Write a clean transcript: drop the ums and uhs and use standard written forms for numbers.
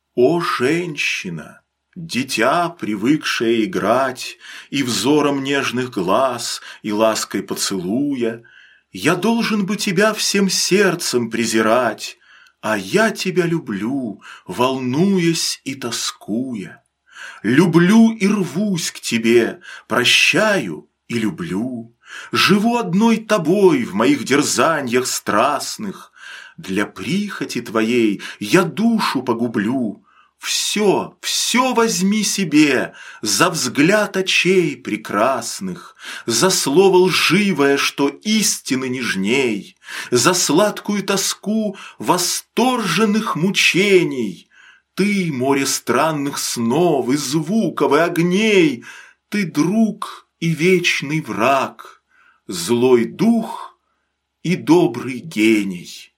О, женщина, дитя, привыкшее играть, И взором нежных глаз, и лаской поцелуя, Я должен бы тебя всем сердцем презирать, А я тебя люблю, волнуясь и тоскуя. Люблю и рвусь к тебе, прощаю и люблю. Живу одной тобой в моих дерзаньях страстных. Для прихоти твоей я душу погублю. Все, все возьми себе за взгляд очей прекрасных, За слово лживое, что истины нежней, За сладкую тоску восторженных мучений. Ты, море странных снов и звуков и огней, Ты друг и вечный враг, злой дух и добрый гений.